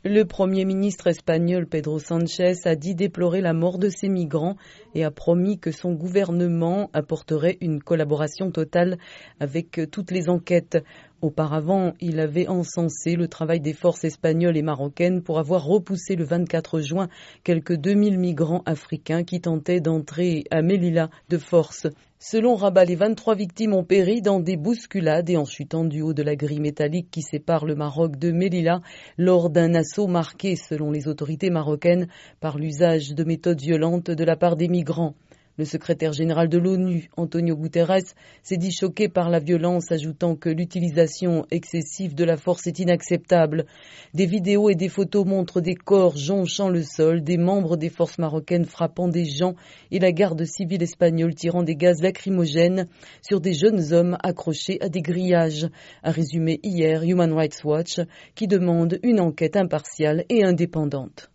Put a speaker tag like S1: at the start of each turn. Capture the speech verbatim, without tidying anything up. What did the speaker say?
S1: Le Premier ministre espagnol Pedro Sánchez a dit déplorer la mort de ces migrants et a promis que son gouvernement apporterait une collaboration totale avec toutes les enquêtes. Auparavant, il avait encensé le travail des forces espagnoles et marocaines pour avoir repoussé le vingt-quatre juin quelques deux mille migrants africains qui tentaient d'entrer à Melilla de force. Selon Rabat, les vingt-trois victimes ont péri dans des bousculades et en chutant du haut de la grille métallique qui sépare le Maroc de Melilla lors d'un assaut marqué, selon les autorités marocaines, par l'usage de méthodes violentes de la part des migrants. Le secrétaire général de l'ONU, Antonio Guterres, s'est dit choqué par la violence, ajoutant que l'utilisation excessive de la force est inacceptable. Des vidéos et des photos montrent des corps jonchant le sol, des membres des forces marocaines frappant des gens et la garde civile espagnole tirant des gaz lacrymogènes sur des jeunes hommes accrochés à des grillages, a résumé hier Human Rights Watch, qui demande une enquête impartiale et indépendante.